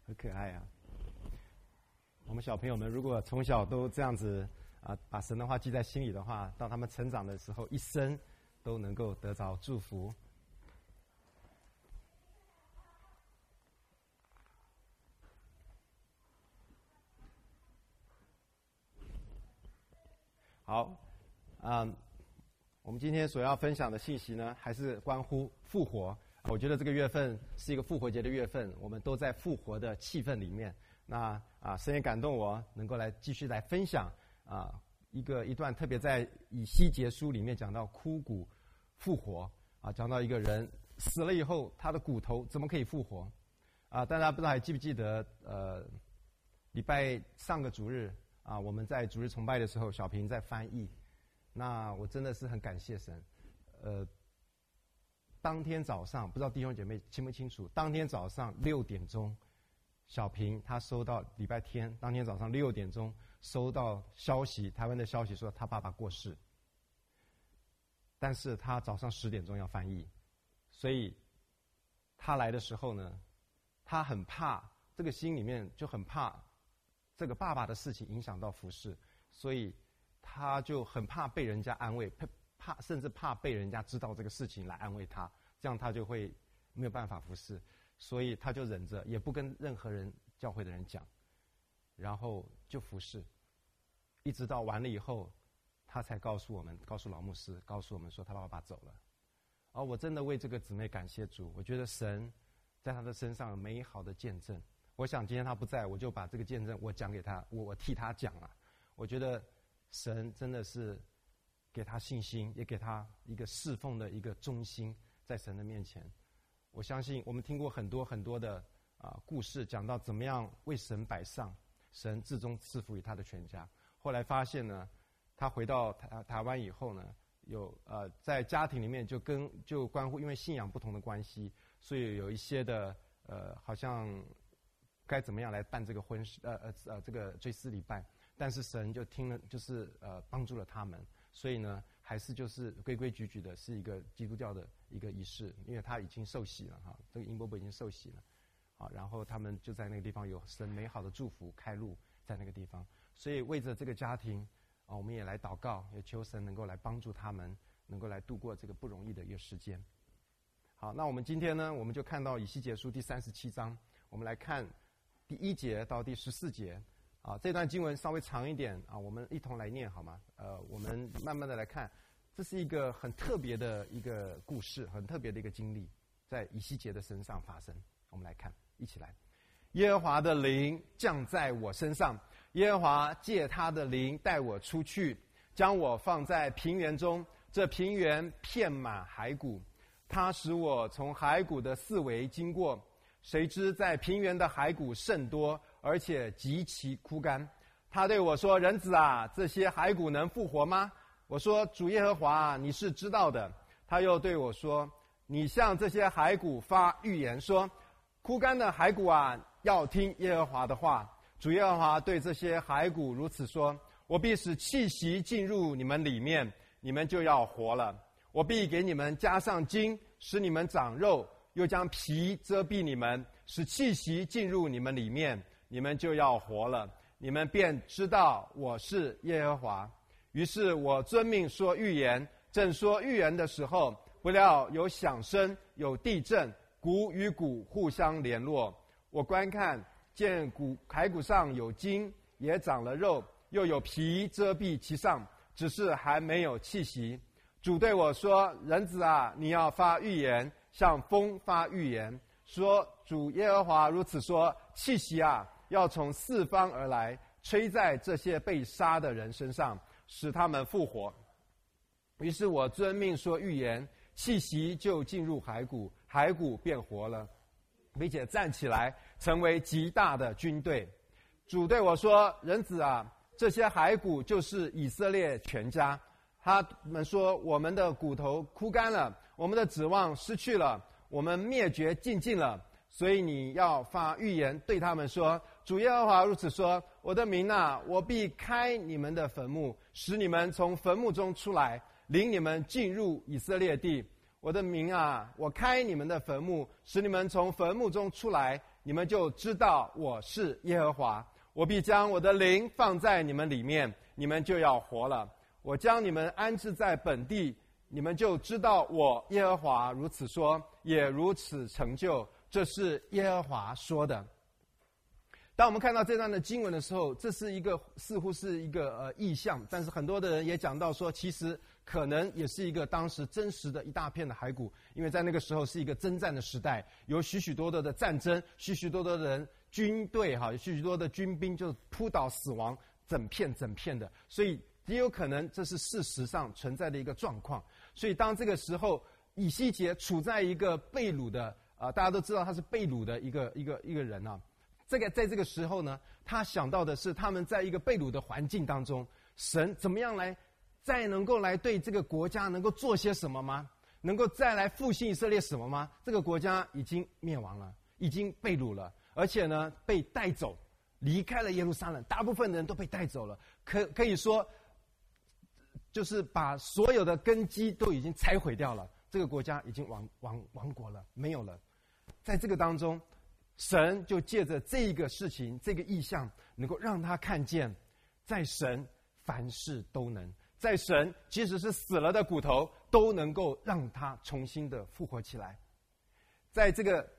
很可爱啊！我们小朋友们如果从小都这样子把神的话记在心里的话，到他们成长的时候，一生都能够得着祝福。好，我们今天所要分享的信息呢，还是关乎复活。我觉得这个月份是一个复活节的月份，我们都在复活的气氛里面。那神也感动我，能够来继续来分享一段特别在以西结书里面讲到枯骨复活讲到一个人死了以后，他的骨头怎么可以复活大家不知道还记不记得上个主日我们在主日崇拜的时候，小平在翻译。那我真的是很感谢神。当天早上，不知道弟兄姐妹清不清楚，当天早上6点钟，小平他收到礼拜天当天早上6点钟收到消息，台湾的消息说他爸爸过世，但是他早上10点钟要翻译，所以他来的时候呢，他很怕，这个心里面就很怕这个爸爸的事情影响到服事，所以他就很怕被人家安慰，甚至怕被人家知道这个事情来安慰他，这样他就会没有办法服事，所以他就忍着，也不跟任何人教会的人讲，然后就服事，一直到完了以后，他才告诉老牧师，告诉我们说他爸爸走了。我真的为这个姊妹感谢主，我觉得神在他的身上有美好的见证。我想今天他不在，我就把这个见证我讲给他，我替他讲了。我觉得神真的是给他信心，也给他一个侍奉的一个忠心在神的面前。我相信我们听过很多很多的故事，讲到怎么样为神摆上，神至终赐福于他的全家。后来发现呢，他回到台湾以后呢，有在家庭里面就关乎因为信仰不同的关系，所以有一些的好像该怎么样来办这个婚事这个追思礼拜，但是神就听了，就是帮助了他们，所以呢还是就是规规矩矩的，是一个基督教的一个仪式，因为他已经受洗了这个殷伯伯已经受洗了然后他们就在那个地方有神美好的祝福开路在那个地方，所以为着这个家庭我们也来祷告，也求神能够来帮助他们，能够来度过这个不容易的一个时间。好，那我们今天呢，我们就看到以西结书第37章，我们来看第1节到第14节这段经文稍微长一点我们一同来念好吗？我们慢慢的来看，这是一个很特别的一个故事，很特别的一个经历，在以西结的身上发生。我们来看，一起来。耶和华的灵降在我身上，耶和华借他的灵带我出去，将我放在平原中，这平原遍满骸骨，他使我从骸骨的四围经过，谁知在平原的骸骨甚多，而且极其枯干。他对我说：人子啊，这些骸骨能复活吗？我说：主耶和华你是知道的。他又对我说：你向这些骸骨发预言说，枯干的骸骨啊，要听耶和华的话。主耶和华对这些骸骨如此说：我必使气息进入你们里面，你们就要活了。我必给你们加上筋，使你们长肉，又将皮遮蔽你们，使气息进入你们里面，你们就要活了。你们便知道我是耶和华。于是我遵命说预言，正说预言的时候，不料有响声，有地震，骨与骨互相联络。我观看，见骸骨上有筋，也长了肉，又有皮遮蔽其上，只是还没有气息。主对我说：人子啊，你要发预言，向风发预言，说主耶和华如此说：气息啊，要从四方而来，吹在这些被杀的人身上，使他们复活。于是我遵命说预言，气息就进入骸骨，骸骨变活了，并且站起来，成为极大的军队。主对我说：人子啊，这些骸骨就是以色列全家。他们说：我们的骨头枯干了，我们的指望失去了，我们灭绝尽尽了。所以你要发预言对他们说：主耶和华如此说，我的民啊，我必开你们的坟墓，使你们从坟墓中出来，领你们进入以色列地。我的民啊，我开你们的坟墓，使你们从坟墓中出来， 你们就知道我是耶和华。我必将我的灵放在你们里面，你们就要活了。我将你们安置在本地，你们就知道我耶和华如此说，也如此成就。这是耶和华说的。当我们看到这段的经文的时候，这是一个似乎是一个意象，但是很多的人也讲到说，其实可能也是一个当时真实的一大片的骸骨，因为在那个时候是一个征战的时代，有许许多多的战争，许许多多的人军队有许许多的军兵就扑倒死亡，整片的，所以也有可能这是事实上存在的一个状况。所以当这个时候以西结处在一个被掳的大家都知道他是被掳的一个人啊。在这个时候呢，他想到的是他们在一个被掳的环境当中，神怎么样再能够来对这个国家能够做些什么吗？能够再来复兴以色列什么吗？这个国家已经灭亡了，已经被掳了，而且呢被带走，离开了耶路撒冷，大部分的人都被带走了，可以说就是把所有的根基都已经拆毁掉了，这个国家已经亡国了，没有了。在这个当中，神就借着这个事情，这个意象，能够让他看见，在神凡事都能，在神即使是死了的骨头，都能够让他重新的复活起来。在这个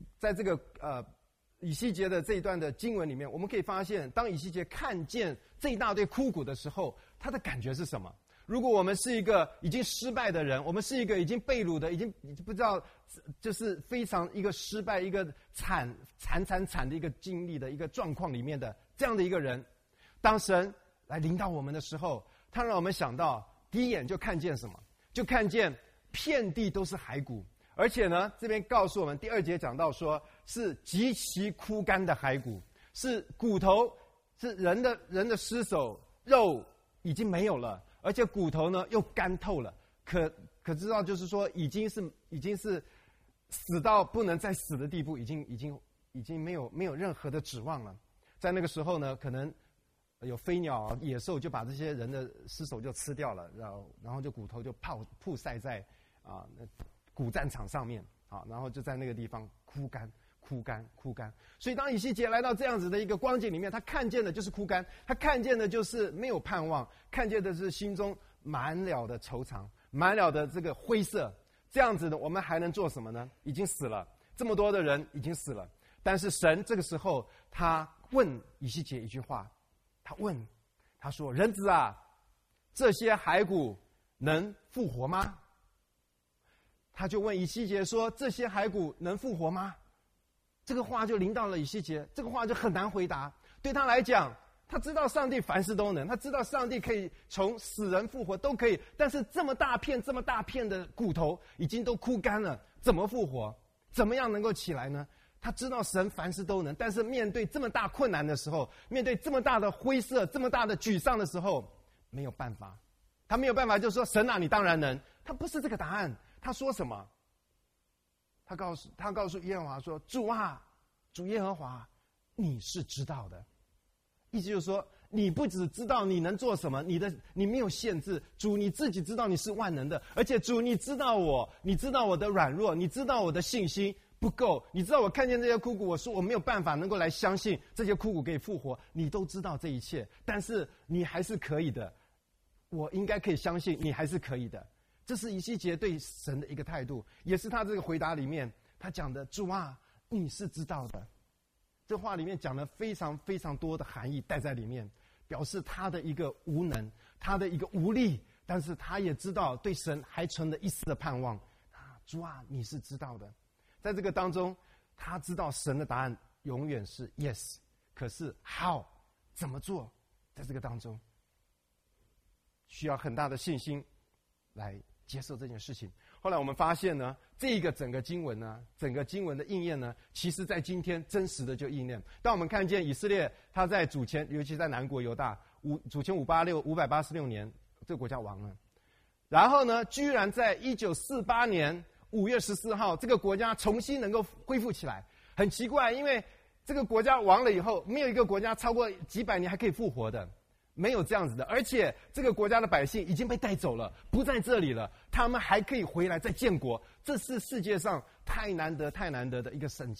以西结的这一段的经文里面，我们可以发现，当以西结看见这一大堆枯骨的时候，他的感觉是什么？如果我们是一个已经失败的人，我们是一个已经被掳的，已经不知道，就是非常一个失败、一个惨的一个经历的一个状况里面的这样的一个人，当神来领导我们的时候，他让我们想到第一眼就看见什么？就看见遍地都是骸骨，而且呢，这边告诉我们第2节讲到说，是极其枯干的骸骨，是骨头，是人的尸首肉已经没有了。而且骨头呢又干透了，可知道就是说已经是死到不能再死的地步，已经没有任何的指望了。在那个时候呢，可能有飞鸟野兽就把这些人的尸首就吃掉了，然后就骨头就曝晒在古战场上面然后就在那个地方枯干。所以当以西结来到这样子的一个光景里面，他看见的就是枯干，他看见的就是没有盼望，看见的是心中满了的惆怅，满了的这个灰色。这样子的我们还能做什么呢？已经死了，这么多的人已经死了。但是神这个时候他问以西结一句话，他说：人子啊，这些骸骨能复活吗？他就问以西结说：这些骸骨能复活吗？这个话就临到了以西结，这个话就很难回答。对他来讲，他知道上帝凡事都能，他知道上帝可以从死人复活，都可以。但是这么大片的骨头已经都枯干了，怎么复活？怎么样能够起来呢？他知道神凡事都能，但是面对这么大困难的时候，面对这么大的灰色、这么大的沮丧的时候，没有办法。他没有办法就说：神啊，你当然能。他不是这个答案。他说什么？他告诉耶和华说：主啊，主耶和华，你是知道的。意思就是说，你不只知道你能做什么，你没有限制。主你自己知道你是万能的，而且主你知道我的软弱，你知道我的信心不够，你知道我看见这些枯骨，我说我没有办法能够来相信这些枯骨可以复活，你都知道这一切，但是你还是可以的，我应该可以相信你还是可以的。这是以西结对神的一个态度，也是他这个回答里面他讲的：主啊，你是知道的。这话里面讲了非常非常多的含义带在里面，表示他的一个无能，他的一个无力，但是他也知道对神还存着一丝的盼望。主啊，你是知道的。在这个当中，他知道神的答案永远是 yes， 可是 how 怎么做，在这个当中需要很大的信心来接受这件事情。后来我们发现呢，这个整个经文的应验呢，其实在今天真实的就应验。当我们看见以色列他在主前，尤其在南国犹大主前586年这个国家亡了，然后呢居然在1948年5月14号这个国家重新能够恢复起来。很奇怪，因为这个国家亡了以后，没有一个国家超过几百年还可以复活的，没有这样子的。而且这个国家的百姓已经被带走了，不在这里了，他们还可以回来再建国，这是世界上太难得的一个神迹。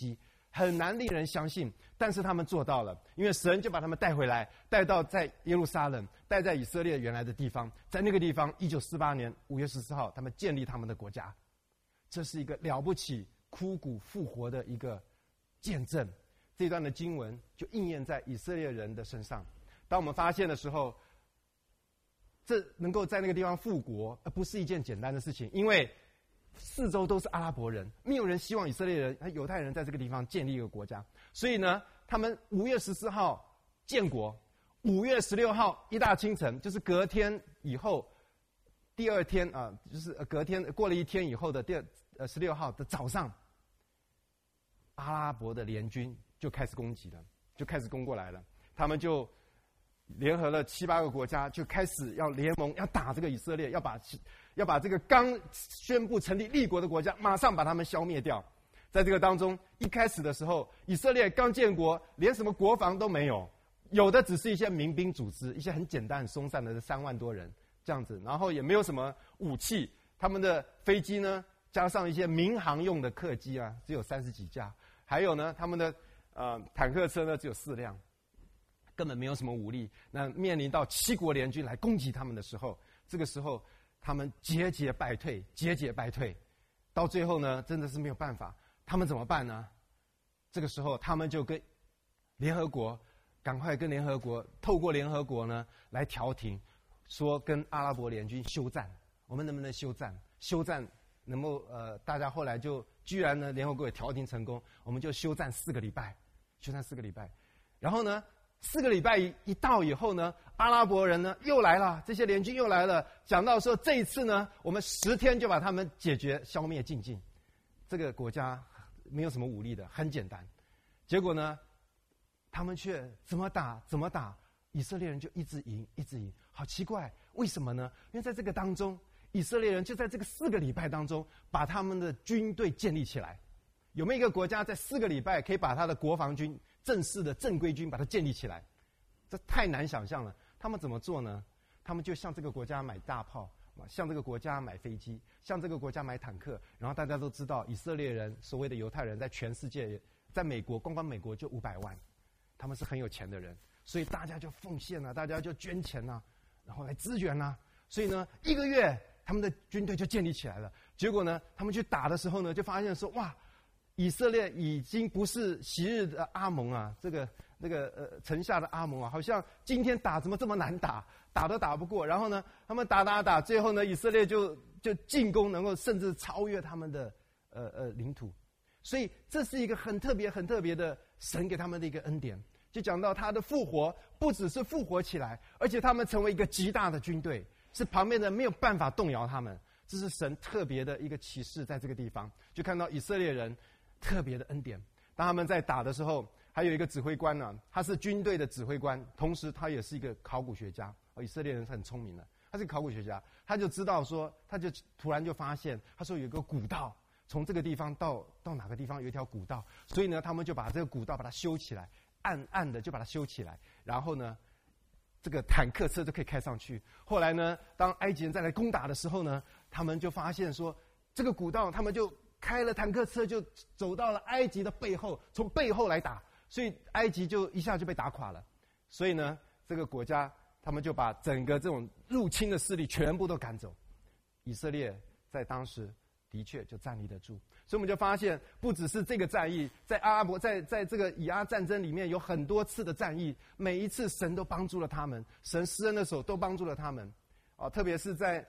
很难令人相信，但是他们做到了，因为神就把他们带回来，带到在耶路撒冷，带在以色列原来的地方，在那个地方，1948年5月14号，他们建立他们的国家。这是一个了不起、枯骨复活的一个见证。这段的经文就应验在以色列人的身上。当我们发现的时候，这能够在那个地方复国，而不是一件简单的事情，因为四周都是阿拉伯人，没有人希望以色列人、犹太人在这个地方建立一个国家。所以呢，他们5月14号建国，5月16号一大清晨，就是隔天以后，第二天啊，就是隔天过了一天以后的16号的早上，阿拉伯的联军就开始攻击了，就开始攻过来了。他们就联合了7、8个国家，就开始要联盟，要打这个以色列，要把这个刚宣布成立立国的国家，马上把他们消灭掉。在这个当中，一开始的时候，以色列刚建国，连什么国防都没有，有的只是一些民兵组织，一些很简单、很松散的3万多人这样子，然后也没有什么武器。他们的飞机呢，加上一些民航用的客机啊，只有30几架，还有呢，他们的坦克车呢只有4辆。根本没有什么武力。那面临到7国联军来攻击他们的时候，这个时候他们节节败退，到最后呢，真的是没有办法。他们怎么办呢？这个时候他们就跟联合国，赶快跟联合国，透过联合国呢来调停，说跟阿拉伯联军休战，我们能不能休战？休战能够大家后来就居然呢，联合国也调停成功，我们就休战4个礼拜，然后呢，4个礼拜一到以后呢，阿拉伯人呢又来了，这些联军又来了，讲到说这一次呢，我们10天就把他们解决、消灭净尽。这个国家没有什么武力的，很简单。结果呢，他们却怎么打，以色列人就一直赢，好奇怪，为什么呢？因为在这个当中，以色列人就在这个4个礼拜当中，把他们的军队建立起来。有没有一个国家在4个礼拜可以把他的国防军正式的正规军把它建立起来？这太难想象了。他们怎么做呢？他们就向这个国家买大炮，向这个国家买飞机，向这个国家买坦克。然后大家都知道，以色列人所谓的犹太人在全世界，在美国光美国就500万，他们是很有钱的人，所以大家就奉献大家就捐钱然后来支援所以呢，1个月他们的军队就建立起来了。结果呢，他们去打的时候呢，就发现说哇，以色列已经不是昔日的阿蒙城下的阿蒙好像今天打怎么这么难打，打都打不过。然后呢，他们打，最后呢，以色列就进攻，能够甚至超越他们的领土。所以这是一个很特别的神给他们的一个恩典。就讲到他的复活，不只是复活起来，而且他们成为一个极大的军队，是旁边的没有办法动摇他们。这是神特别的一个启示，在这个地方就看到以色列人特别的恩典。当他们在打的时候，还有一个指挥官他是军队的指挥官，同时他也是一个考古学家。以色列人是很聪明的，他是考古学家，他就知道说，他就突然就发现，他说有一个古道，从这个地方到哪个地方有一条古道，所以呢，他们就把这个古道把它修起来，暗的就把它修起来，然后呢，这个坦克车就可以开上去。后来呢，当埃及人再来攻打的时候呢，他们就发现说，这个古道他们就开了坦克车就走到了埃及的背后，从背后来打，所以埃及就一下就被打垮了。所以呢，这个国家他们就把整个这种入侵的势力全部都赶走。以色列在当时的确就站立得住。所以我们就发现，不只是这个战役，在阿拉伯在这个以阿战争里面有很多次的战役，每一次神都帮助了他们，神施恩的手都帮助了他们。特别是在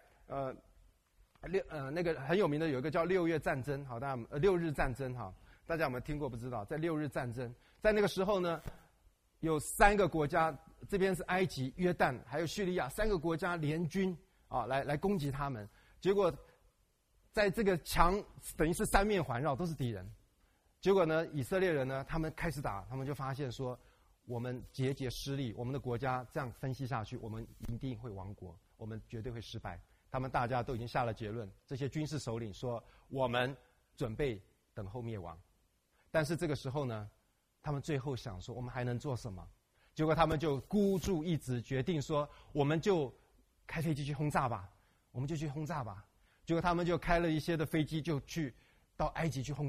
那个很有名的有一个叫6月战争，好，大家6日战争哈，大家有没有听过？不知道，在6日战争，在那个时候呢，有3个国家，这边是埃及、约旦还有叙利亚3个国家联军来攻击他们，结果在这个墙等于是3面环绕，都是敌人。结果呢，以色列人呢，他们开始打，他们就发现说，我们节节失利，我们的国家这样分析下去，我们一定会亡国，我们绝对会失败。他们大家都已经下了结论，这些军事首领说，我们准备等候灭亡。但是这个时候呢，他们最后想说，我们还能做什么？结果他们就孤注一掷，决定说，我们就开飞机去轰炸吧，结果他们就开了一些的飞机，就去到埃及去轰炸。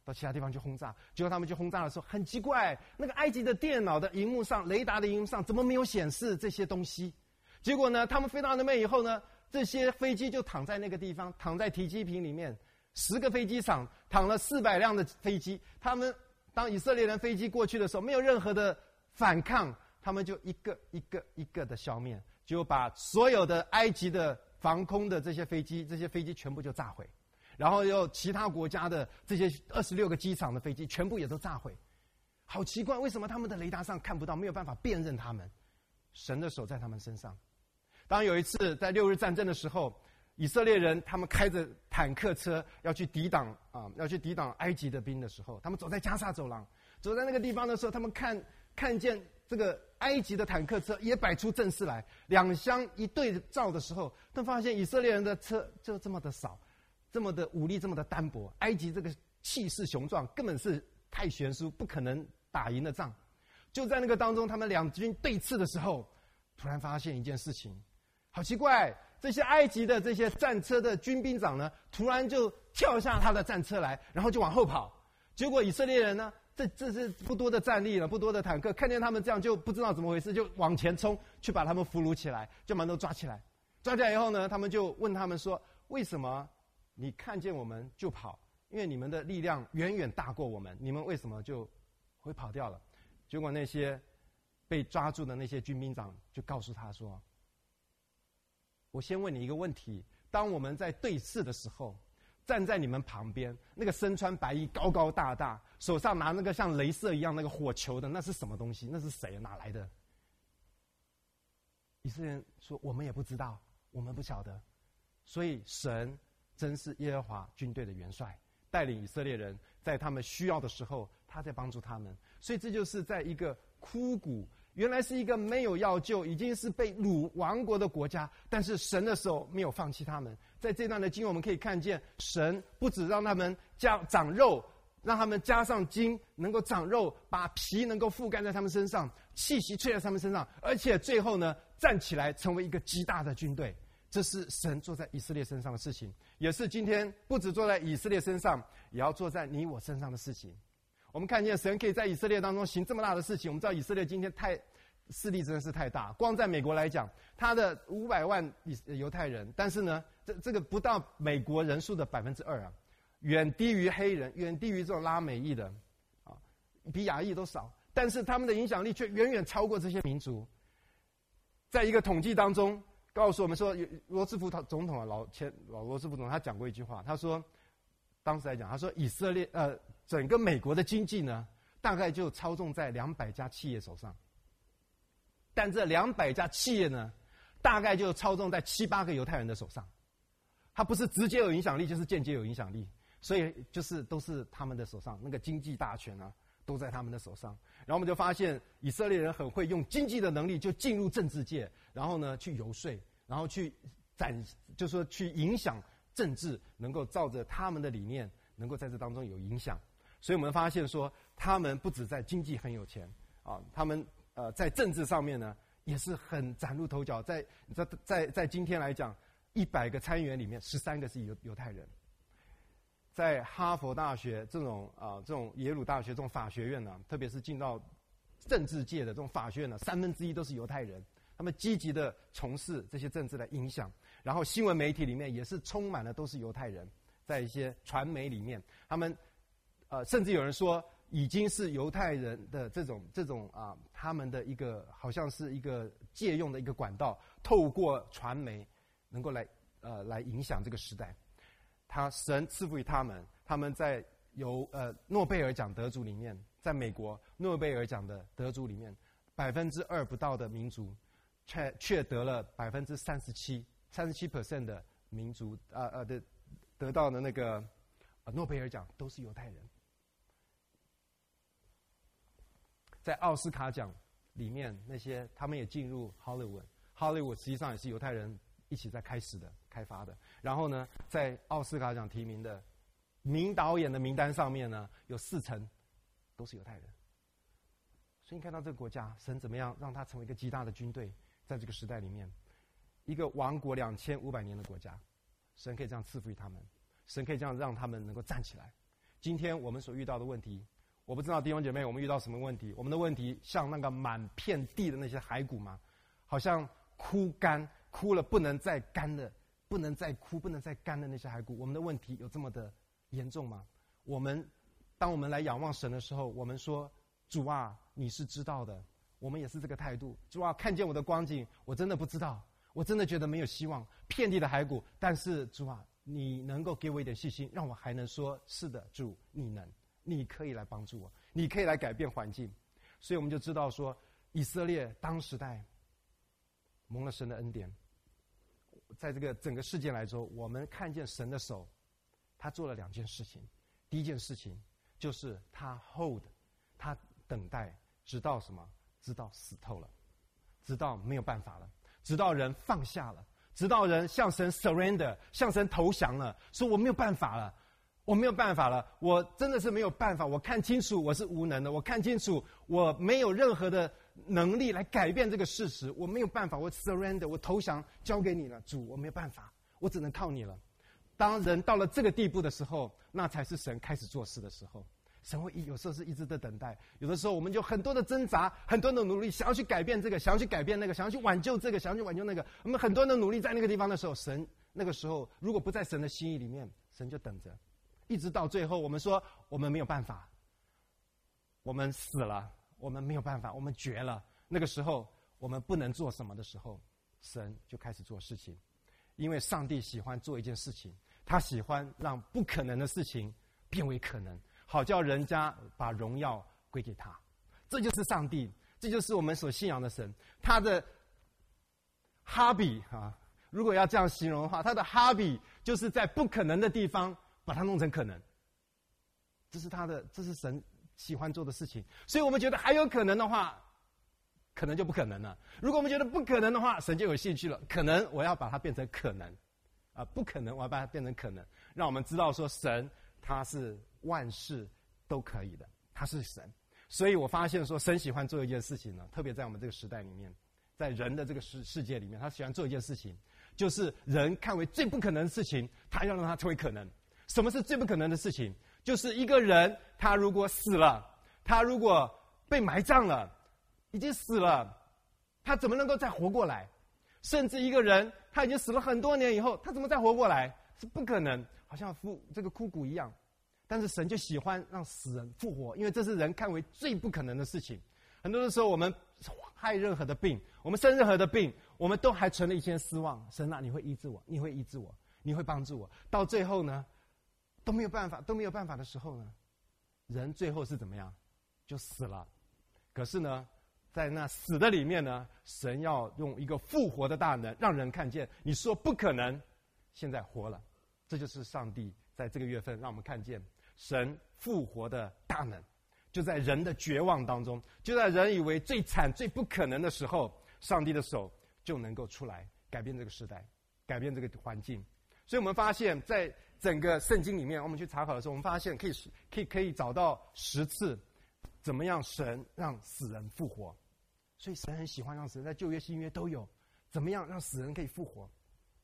到其他地方去轰炸。结果他们去轰炸的时候，很奇怪，那个埃及的电脑的荧幕上、雷达的荧幕上怎么没有显示这些东西？结果呢，他们飞到那边以后呢，这些飞机就躺在那个地方，躺在停机坪里面。10个飞机场躺了400辆的飞机，他们当以色列人飞机过去的时候，没有任何的反抗，他们就一个的消灭，就把所有的埃及的防空的这些飞机全部就炸毁，然后又其他国家的这些26个机场的飞机全部也都炸毁。好奇怪，为什么他们的雷达上看不到，没有办法辨认他们？神的手在他们身上。当有一次在6日战争的时候，以色列人他们开着坦克车要去抵挡埃及的兵的时候，他们走在加沙走廊，走在那个地方的时候，他们看见这个埃及的坦克车也摆出阵势来，两相一对照的时候，他发现以色列人的车就这么的少，这么的武力这么的单薄，埃及这个气势雄壮，根本是太悬殊，不可能打赢的仗。就在那个当中，他们两军对峙的时候，突然发现一件事情，好奇怪。这些埃及的这些战车的军兵长呢，突然就跳下他的战车来，然后就往后跑。结果以色列人呢，这是不多的战力了，不多的坦克，看见他们这样就不知道怎么回事，就往前冲，去把他们俘虏起来，就把他们都抓起来。抓起来以后呢，他们就问他们说：为什么你看见我们就跑？因为你们的力量远远大过我们，你们为什么就会跑掉了？结果那些被抓住的那些军兵长就告诉他说：我先问你一个问题，当我们在对峙的时候，站在你们旁边，那个身穿白衣、高高大大，手上拿那个像雷射一样那个火球的，那是什么东西？那是谁？哪来的？以色列人说：我们也不知道，我们不晓得。所以神真是耶和华军队的元帅，带领以色列人在他们需要的时候，他在帮助他们。所以这就是在一个枯骨，原来是一个没有药救，已经是被掳亡国的国家，但是神的手没有放弃他们。在这段的经文我们可以看见，神不只让他们长肉，让他们加上筋，能够长肉，把皮能够覆盖在他们身上，气息吹在他们身上，而且最后呢，站起来成为一个极大的军队。这是神做在以色列身上的事情，也是今天不只做在以色列身上，也要做在你我身上的事情。我们看见神可以在以色列当中行这么大的事情。我们知道以色列今天势力真的是太大，光在美国来讲，他的500万犹太人，但是呢，这个不到美国人数的2%啊，远低于黑人，远低于这种拉美裔的，啊，比亚裔都少。但是他们的影响力却远远超过这些民族。在一个统计当中，告诉我们说，罗斯福总统啊，老罗斯福总统他讲过一句话，他说，当时来讲，他说以色列整个美国的经济呢，大概就操纵在200家企业手上。但这200家企业呢，大概就操纵在7、8个犹太人的手上。他不是直接有影响力，就是间接有影响力。所以就是都是他们的手上，那个经济大权啊，都在他们的手上。然后我们就发现以色列人很会用经济的能力就进入政治界，然后呢去游说，然后去就是说去影响政治，能够照着他们的理念，能够在这当中有影响。所以我们发现说，他们不止在经济很有钱啊，他们在政治上面呢也是很崭露头角。在今天来讲，100个参议员里面13个是犹太人。在哈佛大学这种耶鲁大学这种法学院呢，特别是进到政治界的这种法学院呢，1/3都是犹太人，他们积极的从事这些政治的影响。然后新闻媒体里面也是充满了都是犹太人，在一些传媒里面，他们甚至有人说已经是犹太人的这种他们的一个好像是一个借用的一个管道，透过传媒能够来影响这个时代。神赐福于他们，他们在诺贝尔奖得主里面，在美国诺贝尔奖的得主里面，2%不到的民族，却得了37% 的民族得到的那个诺贝尔奖都是犹太人。在奥斯卡奖里面，那些他们也进入 Hollywood 实际上也是犹太人一起在开发的。然后呢，在奥斯卡奖提名的名导演的名单上面呢，有40%都是犹太人。所以你看到这个国家，神怎么样让它成为一个极大的军队，在这个时代里面，一个亡国2500年的国家，神可以这样赐福于他们，神可以这样让他们能够站起来。 今天我们所遇到的问题，我不知道弟兄姐妹我们遇到什么问题。我们的问题像那个满片地的那些骸骨吗？好像枯了不能再干的，不能再枯不能再干的那些骸骨。我们的问题有这么的严重吗？当我们来仰望神的时候，我们说主啊，你是知道的。我们也是这个态度。主啊，看见我的光景，我真的不知道，我真的觉得没有希望，遍地的骸骨。但是主啊，你能够给我一点信心，让我还能说是的，主，你可以来帮助我，你可以来改变环境。所以我们就知道说，以色列当时代蒙了神的恩典，在这个整个事件来说，我们看见神的手，他做了2件事情。第一件事情就是他 hold， 他等待，直到什么？直到死透了，直到没有办法了，直到人放下了，直到人向神 surrender， 向神投降了，说我没有办法了，我没有办法了，我真的是没有办法，我看清楚我是无能的，我看清楚我没有任何的能力来改变这个事实，我没有办法，我 surrender， 我投降交给你了，主，我没有办法，我只能靠你了。当人到了这个地步的时候，那才是神开始做事的时候。神会有时候是一直的等待，有的时候我们就很多的挣扎，很多的努力，想要去改变这个，想要去改变那个，想要去挽救这个，想要去挽救那个。我们很多的努力在那个地方的时候，神那个时候如果不在神的心意里面，神就等着，一直到最后，我们说我们没有办法，我们死了，我们没有办法，我们绝了。那个时候我们不能做什么的时候，神就开始做事情，因为上帝喜欢做一件事情，他喜欢让不可能的事情变为可能。好叫人家把荣耀归给他，这就是上帝，这就是我们所信仰的神。他的 hobby 啊，如果要这样形容的话，他的 hobby 就是在不可能的地方把它弄成可能。这是神喜欢做的事情。所以我们觉得还有可能的话，可能就不可能了。如果我们觉得不可能的话，神就有兴趣了。可能我要把它变成可能，不可能我要把它变成可能，让我们知道说神他是万事都可以的，他是神。所以我发现说，神喜欢做一件事情呢，特别在我们这个时代里面，在人的这个世界里面，他喜欢做一件事情，就是人看为最不可能的事情，他要让它成为可能。什么是最不可能的事情？就是一个人他如果死了，他如果被埋葬了，已经死了，他怎么能够再活过来？甚至一个人他已经死了很多年以后，他怎么再活过来？是不可能，好像这个枯骨一样。但是神就喜欢让死人复活，因为这是人看为最不可能的事情。很多的时候我们害任何的病，我们生任何的病，我们都还存了一些希望，神啊，你会医治我，你会医治我，你会帮助我。到最后呢，都没有办法的时候呢，人最后是怎么样？就死了。可是呢，在那死的里面呢，神要用一个复活的大能，让人看见你说不可能，现在活了。这就是上帝在这个月份让我们看见神复活的大能，就在人的绝望当中，就在人以为最惨最不可能的时候，上帝的手就能够出来改变这个时代，改变这个环境。所以我们发现在整个圣经里面，我们去查考的时候，我们发现可以找到10次怎么样神让死人复活。所以神很喜欢让死人，在旧约新约都有怎么样让死人可以复活。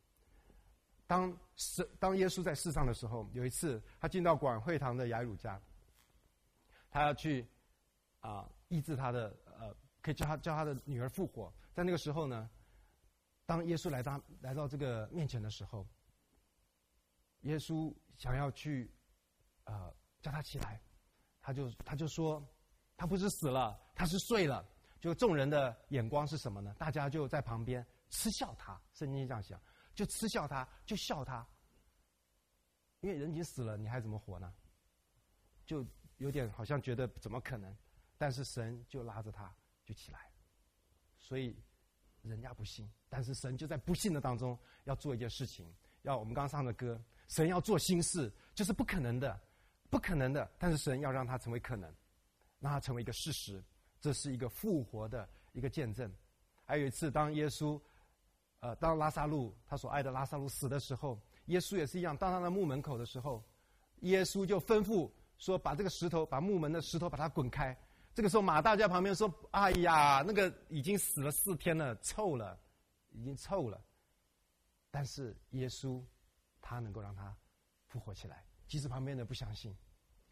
当耶稣在世上的时候，有一次他进到管会堂的雅鲁家，他要去医治他的可以叫他的女儿复活。在那个时候呢，当耶稣来到这个面前的时候，耶稣想要去叫他起来，他就说他不是死了，他是睡了。就众人的眼光是什么呢？大家就在旁边嗤笑他，圣经这样想，就嗤笑他，就笑他，因为人已经死了，你还怎么活呢？就有点好像觉得怎么可能？但是神就拉着他就起来，所以人家不信，但是神就在不信的当中要做一件事情，要我们刚刚唱的歌，神要做新事，就是不可能的，但是神要让它成为可能，让它成为一个事实。这是一个复活的一个见证。还有一次，当耶稣当拉撒路他所爱的拉撒路死的时候，耶稣也是一样，当他的墓门口的时候，耶稣就吩咐说把这个石头，把墓门的石头把它滚开。这个时候马大就在旁边说，哎呀，那个已经死了4天了，臭了，已经臭了。但是耶稣他能够让他复活起来，即使旁边人不相信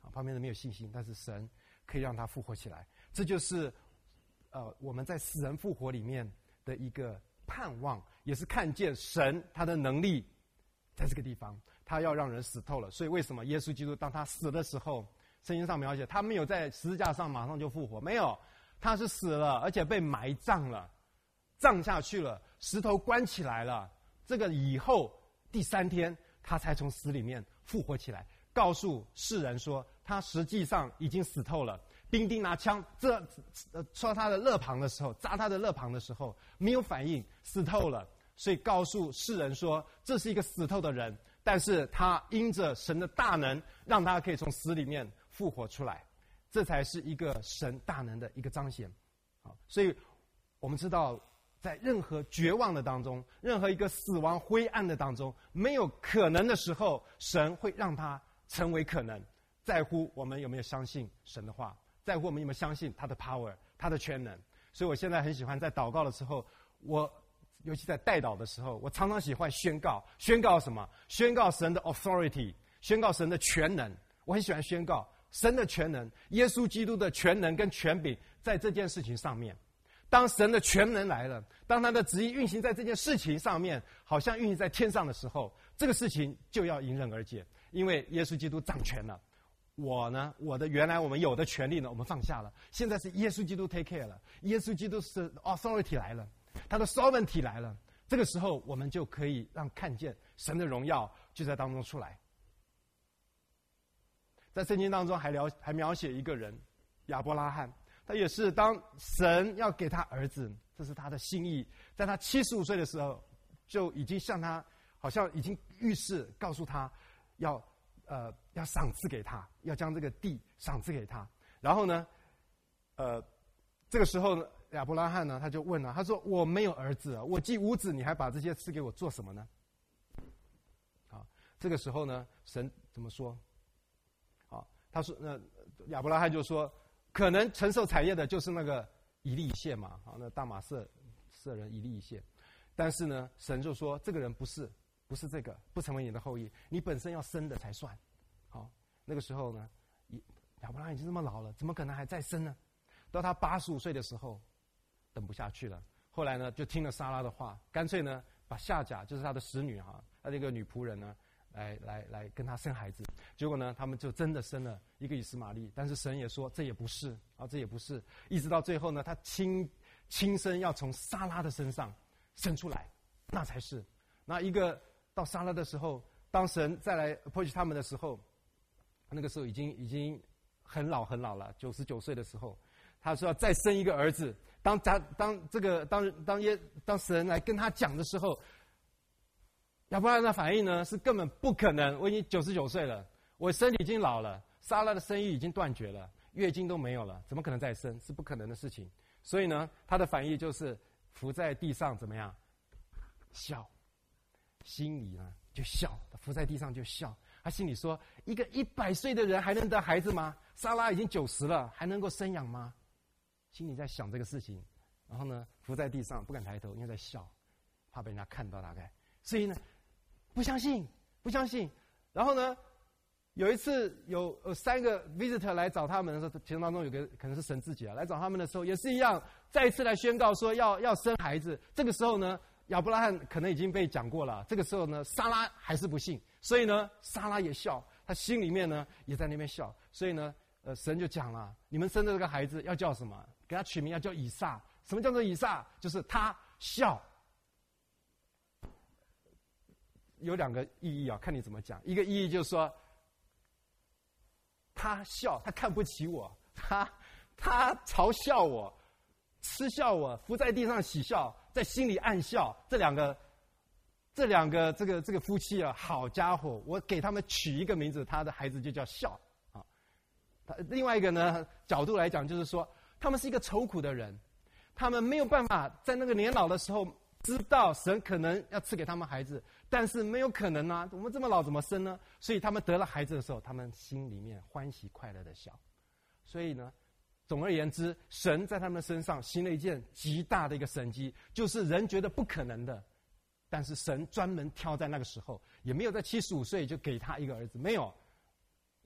旁边人没有信心，但是神可以让他复活起来。这就是我们在死人复活里面的一个盼望，也是看见神他的能力在这个地方，他要让人死透了。所以为什么耶稣基督当他死的时候，圣经上描写他没有在十字架上马上就复活，没有，他是死了，而且被埋葬了，葬下去了，石头关起来了。这个以后第3天他才从死里面复活起来，告诉世人说他实际上已经死透了。兵丁拿枪戳他的肋旁的时候，扎他的肋旁的时候没有反应，死透了。所以告诉世人说这是一个死透的人，但是他因着神的大能让他可以从死里面复活出来，这才是一个神大能的一个彰显。所以我们知道在任何绝望的当中，任何一个死亡灰暗的当中，没有可能的时候，神会让它成为可能，在乎我们有没有相信神的话，在乎我们有没有相信他的 power， 他的全能。所以我现在很喜欢在祷告的时候，我尤其在代祷的时候，我常常喜欢宣告什么？宣告神的 authority， 宣告神的全能。我很喜欢宣告神的全能，耶稣基督的全能跟权柄在这件事情上面。当神的全能来了，当他的旨意运行在这件事情上面，好像运行在天上的时候，这个事情就要迎刃而解，因为耶稣基督掌权了。我呢，原来我们有的权利呢，我们放下了，现在是耶稣基督 take care 了，耶稣基督是 authority 来了，他的 sovereignty 来了，这个时候我们就可以让看见神的荣耀就在当中出来。在圣经当中还描写一个人亚伯拉罕，他也是当神要给他儿子，这是他的心意，在他75岁的时候就已经向他好像已经预示告诉他要赏赐给他，要将这个地赏赐给他。然后呢这个时候呢，亚伯拉罕呢他就问了，他说我没有儿子，我既无子，你还把这些赐给我做什么呢？好，这个时候呢神怎么说？好，他说亚伯拉罕就说可能承受产业的就是那个以利以谢嘛，好，那大马色人以利以谢。但是呢神就说这个人不是这个，不成为你的后裔，你本身要生的才算。好，那个时候呢亚伯拉罕已经这么老了，怎么可能还再生呢？到他85岁的时候等不下去了，后来呢就听了撒拉的话，干脆呢把夏甲就是他的使女他这个女仆人呢来跟他生孩子。结果呢他们就真的生了一个以实玛利，但是神也说这也不是，一直到最后呢他亲身要从撒拉的身上生出来，那才是。那一个到撒拉的时候，当神再来 approach 他们的时候，那个时候已经很老了，99岁的时候，他说要再生一个儿子。当神来跟他讲的时候，亚伯拉罕的反应呢是根本不可能，我已经99岁了，我身体已经老了，撒拉的生育已经断绝了，月经都没有了，怎么可能再生？是不可能的事情。所以呢他的反应就是伏在地上怎么样？笑，心里呢就笑，伏在地上就笑。他心里说，一个100岁的人还能得孩子吗？撒拉已经90了，还能够生养吗？心里在想这个事情，然后呢伏在地上不敢抬头，因为在笑，怕被人家看到大概。所以呢不相信。然后呢有一次有3个 visitor 来找他们的时候，其中当中有个可能是神自己来找他们的时候也是一样，再一次来宣告说要生孩子。这个时候呢亚伯拉罕可能已经被讲过了，这个时候呢撒拉还是不信，所以呢撒拉也笑，他心里面呢也在那边笑。所以呢神就讲了，你们生的这个孩子要叫什么？给他取名要叫以撒。什么叫做以撒？就是他笑。有2个意义看你怎么讲。一个意义就是说他笑，他看不起我，他嘲笑我，嗤笑我，伏在地上喜笑，在心里暗笑。这两个这个夫妻好家伙，我给他们取一个名字，他的孩子就叫笑啊。另外一个呢角度来讲，就是说他们是一个愁苦的人，他们没有办法在那个年老的时候知道神可能要赐给他们孩子，但是没有可能啊，我们这么老怎么生呢？所以他们得了孩子的时候，他们心里面欢喜快乐的笑。所以呢总而言之，神在他们身上行了一件极大的一个神迹，就是人觉得不可能的，但是神专门挑在那个时候，也没有在75岁就给他一个儿子，没有，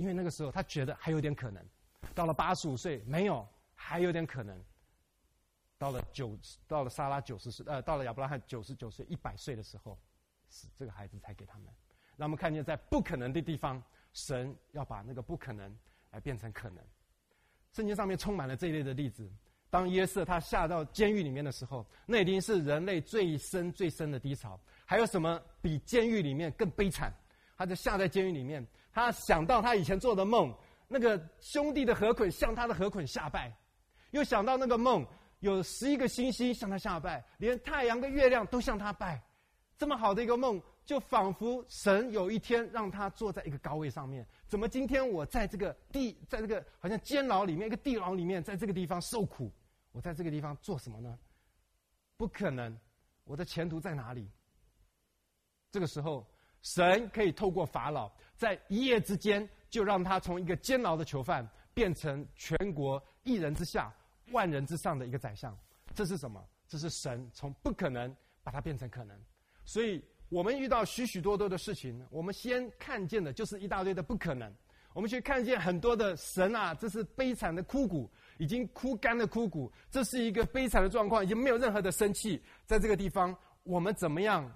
因为那个时候他觉得还有点可能。到了85岁，没有，还有点可能。到了撒拉90岁，到了亚伯拉罕99岁、100岁的时候，死这个孩子才给他们。让我们看见，在不可能的地方，神要把那个不可能来变成可能。圣经上面充满了这一类的例子。当约瑟他下到监狱里面的时候，那已经是人类最深最深的低潮。还有什么比监狱里面更悲惨？他就下在监狱里面，他想到他以前做的梦，那个兄弟的河捆向他的河捆下拜，又想到那个梦有11个星星向他下拜，连太阳跟月亮都向他拜。这么好的一个梦，就仿佛神有一天让他坐在一个高位上面。怎么今天我在这个好像监牢里面，一个地牢里面，在这个地方受苦，我在这个地方做什么呢？不可能，我的前途在哪里？这个时候，神可以透过法老，在一夜之间就让他从一个监牢的囚犯变成全国一人之下、万人之上的一个宰相。这是什么？这是神从不可能把它变成可能。所以我们遇到许许多多的事情，我们先看见的就是一大堆的不可能。我们去看见很多的神啊，这是悲惨的枯骨，已经枯干的枯骨，这是一个悲惨的状况，已经没有任何的生气。在这个地方，我们怎么样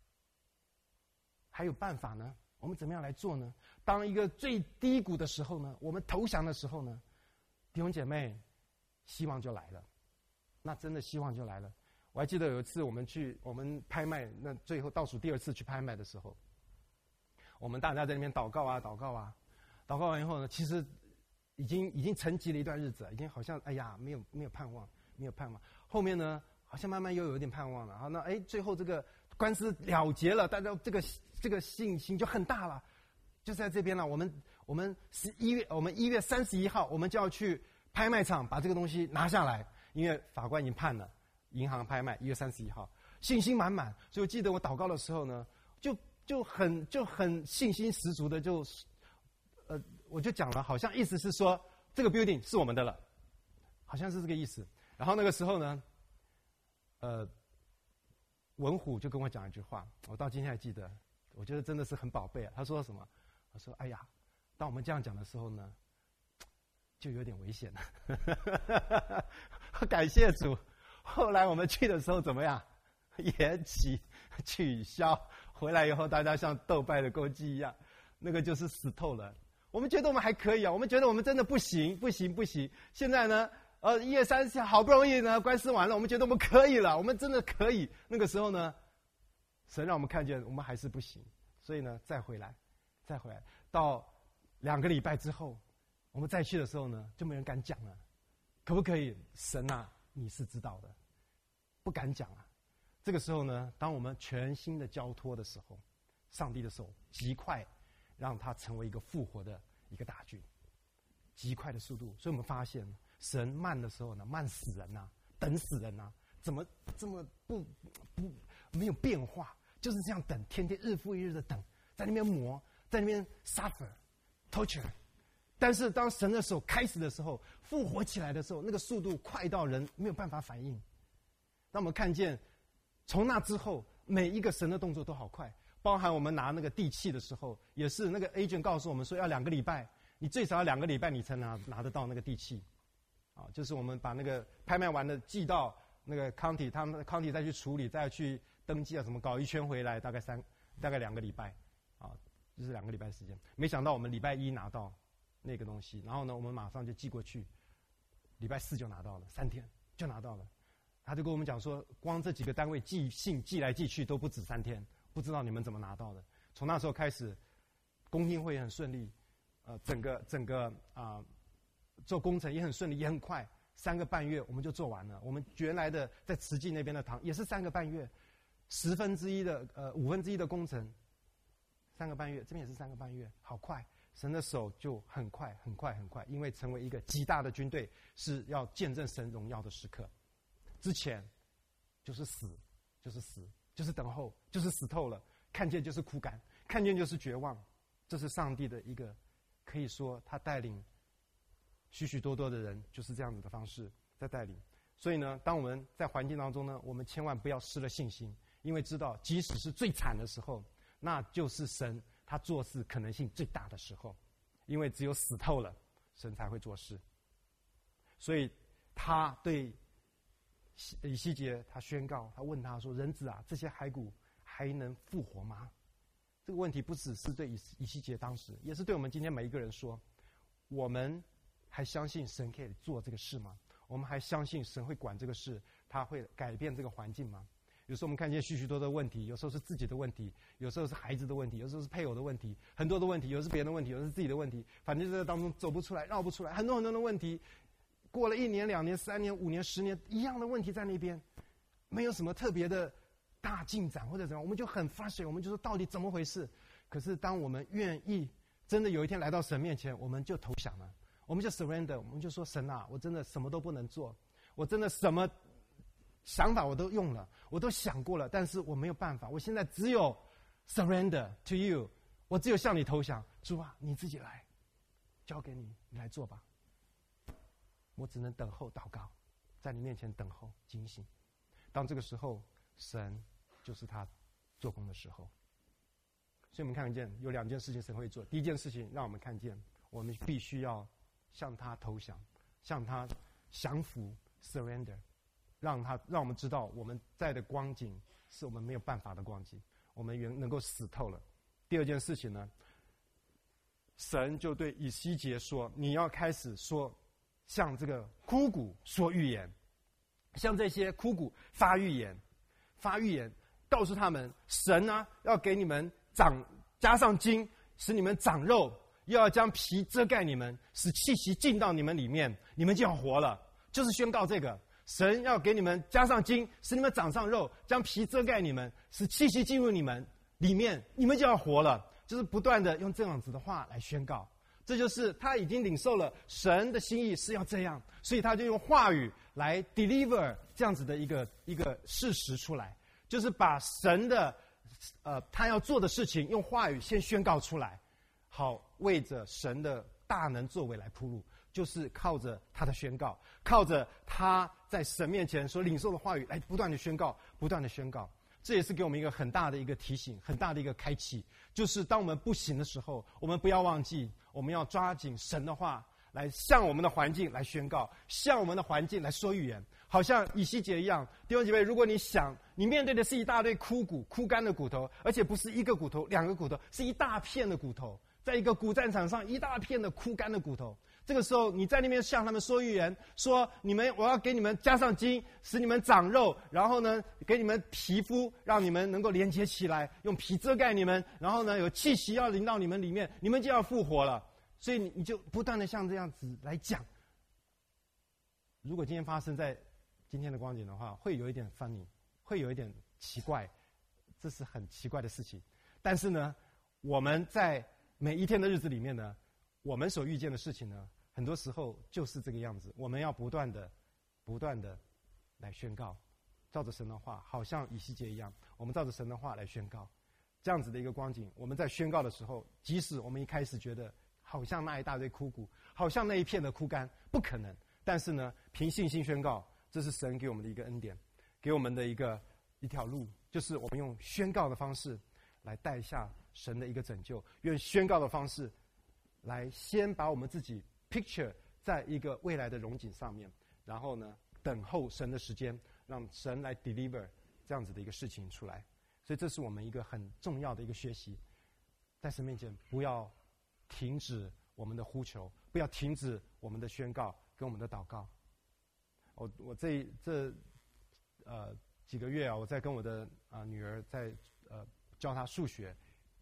还有办法呢？我们怎么样来做呢？当一个最低谷的时候呢，我们投降的时候呢，弟兄姐妹，希望就来了。那真的希望就来了。我还记得有一次我们拍卖，那最后倒数第2次去拍卖的时候，我们大家在那边祷告啊，祷告完以后呢，其实已经沉寂了一段日子，已经好像没有盼望。后面呢，好像慢慢又有点盼望了。然后呢，最后这个官司了结了，大家这个信心就很大了。就在这边了，我们1月31号，我们就要去拍卖场把这个东西拿下来，因为法官已经判了。银行拍卖1月31号，信心满满。所以我记得我祷告的时候呢，就很信心十足的我就讲了，好像意思是说这个 building 是我们的了，好像是这个意思。然后那个时候呢，文虎就跟我讲一句话，我到今天还记得，我觉得真的是很宝贝啊。他说什么？他说：“当我们这样讲的时候呢，就有点危险了。”感谢主。后来我们去的时候怎么样？延期、取消，回来以后大家像斗败的公鸡一样，那个就是死透了。我们觉得我们还可以啊，我们觉得我们真的不行。现在呢，1月30号好不容易呢官司完了，我们觉得我们可以了，我们真的可以。那个时候呢，神让我们看见我们还是不行，所以呢再回来，到2个礼拜之后，我们再去的时候呢，就没人敢讲了，可不可以？神啊，你是知道的，不敢讲啊。这个时候呢，当我们全心的交托的时候，上帝的手极快，让它成为一个复活的一个大军，极快的速度。所以我们发现，神慢的时候呢，慢死人啊，等死人啊，怎么这么不没有变化？就是这样等，天天日复一日的等，在那边磨，在那边 suffer、torture。但是当神的手开始的时候，复活起来的时候，那个速度快到人没有办法反应。当我们看见从那之后，每一个神的动作都好快，包含我们拿那个地契的时候，也是那个 agent 告诉我们说要2个礼拜，你最少要2个礼拜你才拿得到那个地契。就是我们把那个拍卖完的寄到那个 county， 他们 county 再去处理，再去登记啊什么，搞一圈回来，大概2个礼拜，就是2个礼拜时间。没想到我们礼拜1拿到那个东西，然后呢，我们马上就寄过去，礼拜4就拿到了，3天就拿到了。他就跟我们讲说，光这几个单位寄信寄来寄去都不止3天，不知道你们怎么拿到的。从那时候开始，公听会也很顺利，整个做工程也很顺利，也很快，3个半月我们就做完了。我们原来的在慈济那边的堂也是3个半月，1/5的工程，3个半月，这边也是3个半月，好快。神的手就很快，因为成为一个极大的军队，是要见证神荣耀的时刻。之前就是死，就是等候，就是死透了，看见就是枯干，看见就是绝望。这是上帝的一个，可以说他带领许许多多的人，就是这样子的方式在带领。所以呢，当我们在环境当中呢，我们千万不要失了信心，因为知道即使是最惨的时候，那就是神他做事可能性最大的时候。 因为只有死透了，神才会做事。所以他对以西结他宣告，他问他说：“人子啊，这些骸骨还能复活吗？”这个问题不只是对以西结当时，也是对我们今天每一个人说：我们还相信神可以做这个事吗？我们还相信神会管这个事，他会改变这个环境吗？有时候我们看见许许多多的问题，有时候是自己的问题，有时候是孩子的问题，有时候是配偶的问题，很多的问题，有时候是别人的问题，有时候是自己的问题，反正在这当中走不出来，绕不出来，很多很多的问题。过了1年、2年、3年、5年、10年，一样的问题在那边，没有什么特别的大进展或者怎样，我们就很frustrated，我们就说到底怎么回事？可是当我们愿意真的有一天来到神面前，我们就投降了，我们就 surrender， 我们就说神啊，我真的什么都不能做，我真的什么想法我都用了，我都想过了，但是我没有办法，我现在只有 surrender to you， 我只有向你投降。主啊，你自己来，交给你，你来做吧。我只能等候祷告，在你面前等候警醒。当这个时候，神就是他做工的时候。所以我们看见有2件事情神会做。第一件事情让我们看见，我们必须要向他投降，向他降服 surrender， 让我们知道我们在的光景是我们没有办法的光景，我们能够死透了。第2件事情呢，神就对以西结说，你要开始说，向这个枯骨说预言，向这些枯骨发预言，告诉他们，神呢要给你们加上筋，使你们长肉，又要将皮遮盖你们，使气息进到你们里面，你们就要活了。就是宣告这个，神要给你们加上筋，使你们长上肉，将皮遮盖你们，使气息进入你们里面，你们就要活了。就是不断的用这样子的话来宣告。这就是他已经领受了神的心意是要这样，所以他就用话语来 deliver 这样子的一个事实出来，就是把神的他要做的事情用话语先宣告出来，好为着神的大能作为来铺路。就是靠着他的宣告，靠着他在神面前所领受的话语来不断的宣告，不断的宣告。这也是给我们一个很大的一个提醒，很大的一个开启，就是当我们不行的时候，我们不要忘记，我们要抓紧神的话来向我们的环境来宣告，向我们的环境来说预言。好像以西结一样，弟兄姐妹，如果你想你面对的是一大堆枯干的骨头，而且不是一个骨头2个骨头，是一大片的骨头，在一个古战场上一大片的枯干的骨头，这个时候你在那边向他们说预言，说我要给你们加上筋，使你们长肉，然后呢给你们皮肤，让你们能够连接起来，用皮遮盖你们，然后呢有气息要临到你们里面，你们就要复活了。所以你就不断的像这样子来讲。如果今天发生在今天的光景的话，会有一点 funny， 会有一点奇怪，这是很奇怪的事情。但是呢，我们在每一天的日子里面呢，我们所遇见的事情呢，很多时候就是这个样子。我们要不断的来宣告，照着神的话，好像以西结一样，我们照着神的话来宣告，这样子的一个光景。我们在宣告的时候，即使我们一开始觉得好像那一大堆枯骨，好像那一片的枯干，不可能，但是呢，凭信心宣告，这是神给我们的一个恩典，给我们的一条路，就是我们用宣告的方式来带下神的一个拯救，用宣告的方式来先把我们自己 picture 在一个未来的荣景上面，然后呢，等候神的时间，让神来 deliver 这样子的一个事情出来。所以这是我们一个很重要的一个学习，在神面前不要停止我们的呼求，不要停止我们的宣告跟我们的祷告。我这几个月啊，我在跟我的女儿在教她数学。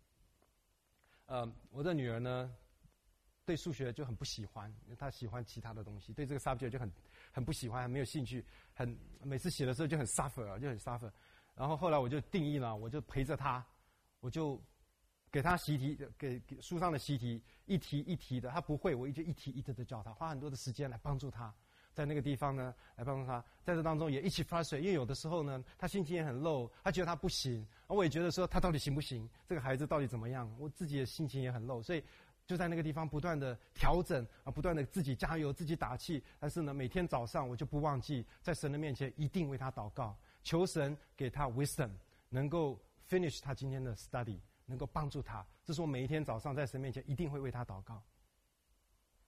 我的女儿呢，对数学就很不喜欢，她喜欢其他的东西，对这个 subject 就很不喜欢，很没有兴趣，每次写的时候就很 suffer。然后后来我就定义了，我就陪着她，我就给她习题，给书上的习题一题一题的，她不会，我就一题一题的教她，花很多的时间来帮助她。在那个地方呢，来帮助他，在这当中也一起frustrate，因为有的时候呢，他心情也很 low， 他觉得他不行，我也觉得说他到底行不行，这个孩子到底怎么样，我自己的心情也很 low， 所以就在那个地方不断的调整不断的自己加油，自己打气。但是呢，每天早上我就不忘记在神的面前一定为他祷告，求神给他 wisdom， 能够 finish 他今天的 study， 能够帮助他。这是我每一天早上在神面前一定会为他祷告。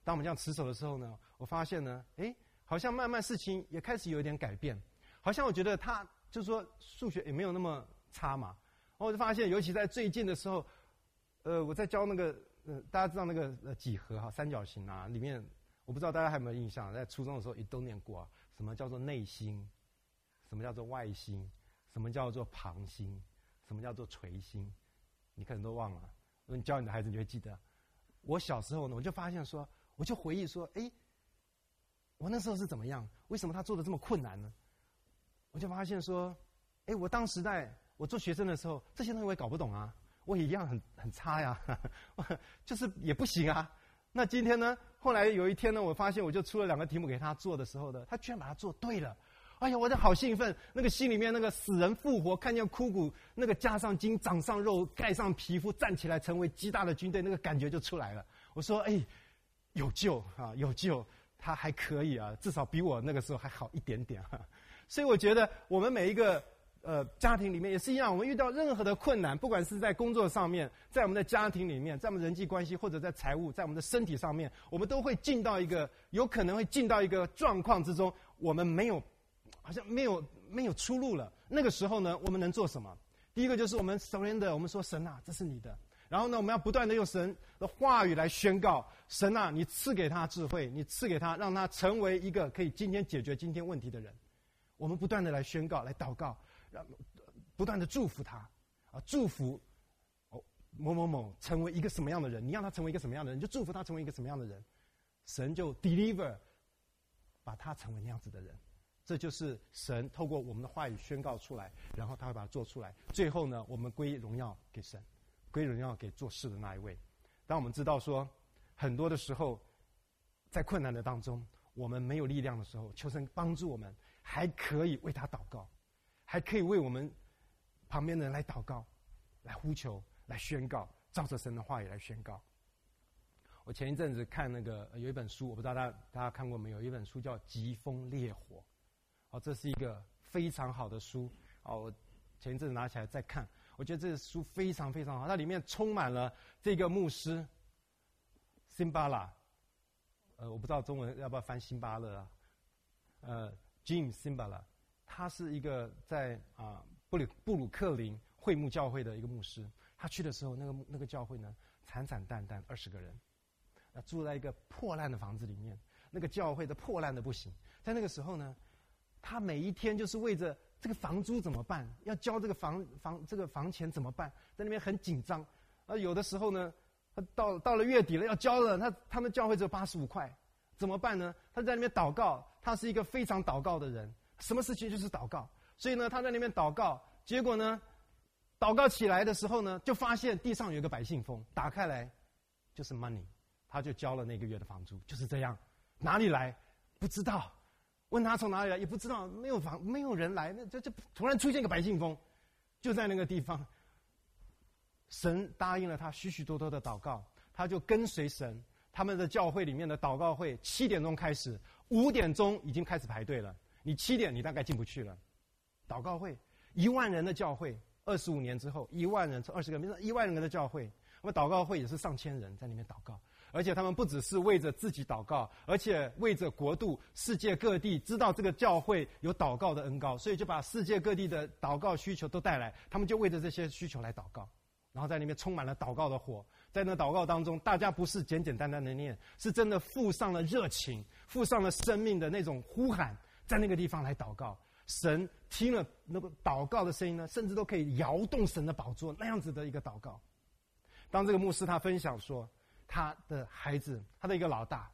当我们这样持守的时候呢，我发现呢，好像慢慢事情也开始有一点改变，好像我觉得他就是说数学也没有那么差嘛。然后我就发现，尤其在最近的时候，我在教那个大家知道那个几何哈，三角形啊，里面我不知道大家还有没有印象，在初中的时候也都念过啊，什么叫做内心，什么叫做外心，什么叫做旁心，什么叫做垂心，你可能都忘了。如果你教你的孩子，你会记得。我小时候呢，我就发现说，我就回忆说，我那时候是怎么样？为什么他做的这么困难呢？我就发现说，我当时我做学生的时候，这些东西我也搞不懂啊，我也一样很差呀，就是也不行啊。那今天呢，后来有一天呢，我发现我就出了2个题目给他做的时候呢，他居然把它做对了。哎呀，我就好兴奋，那个心里面那个死人复活，看见枯骨那个加上筋，长上肉，盖上皮肤，站起来成为极大的军队，那个感觉就出来了。我说，有救啊，有救，他还可以啊，至少比我那个时候还好一点点啊。所以我觉得我们每一个家庭里面也是一样，我们遇到任何的困难，不管是在工作上面，在我们的家庭里面，在我们人际关系，或者在财务，在我们的身体上面，我们都会有可能会进到一个状况之中，我们好像没有出路了。那个时候呢，我们能做什么？第一个就是我们 surrender， 我们说神啊，这是你的。然后呢，我们要不断的用神的话语来宣告，神啊，你赐给他智慧，你赐给他，让他成为一个可以今天解决今天问题的人。我们不断的来宣告，来祷告，不断的祝福他，祝福某某某成为一个什么样的人，你让他成为一个什么样的人，就祝福他成为一个什么样的人，神就 deliver， 把他成为那样子的人。这就是神透过我们的话语宣告出来，然后他会把它做出来。最后呢，我们归荣耀给神，归荣耀给做事的那一位。当我们知道说，很多的时候，在困难的当中，我们没有力量的时候，求神帮助我们，还可以为他祷告，还可以为我们旁边的人来祷告，来呼求，来宣告，照着神的话语来宣告。我前一阵子看那个有一本书，我不知道大家看过没有？有一本书叫《疾风烈火》。这是一个非常好的书。我前一阵子拿起来再看，我觉得这个书非常非常好。它里面充满了这个牧师辛巴拉，我不知道中文要不要翻辛巴勒啊，Jim Cymbala， 他是一个在布鲁克林会幕教会的一个牧师。他去的时候，那个教会呢，惨惨淡淡20个人，住在一个破烂的房子里面，那个教会的破烂的不行。在那个时候呢，他每一天就是为着这个房租怎么办，要交这个房钱怎么办，在那边很紧张。有的时候呢，他到了月底了要交了，他们教会只有85块，怎么办呢？他在那边祷告，他是一个非常祷告的人，什么事情就是祷告。所以呢，他在那边祷告，结果呢，祷告起来的时候呢，就发现地上有一个百姓封，打开来就是 money， 他就交了那个月的房租，就是这样。哪里来？不知道。问他从哪里来也不知道，没有人来，那就突然出现一个百姓封，就在那个地方。神答应了他许许多多的祷告，他就跟随神。他们的教会里面的祷告会7点钟开始，5点钟已经开始排队了。你7点你大概进不去了。祷告会1万人的教会，25年之后1万人，20个1万人的教会，那么祷告会也是上千人在那边祷告。而且他们不只是为着自己祷告，而且为着国度，世界各地知道这个教会有祷告的恩膏，所以就把世界各地的祷告需求都带来，他们就为着这些需求来祷告，然后在那边充满了祷告的火。在那祷告当中，大家不是简简单单的念，是真的附上了热情，附上了生命的那种呼喊，在那个地方来祷告。神听了那个祷告的声音呢，甚至都可以摇动神的宝座，那样子的一个祷告。当这个牧师他分享说，他的孩子，他的一个老大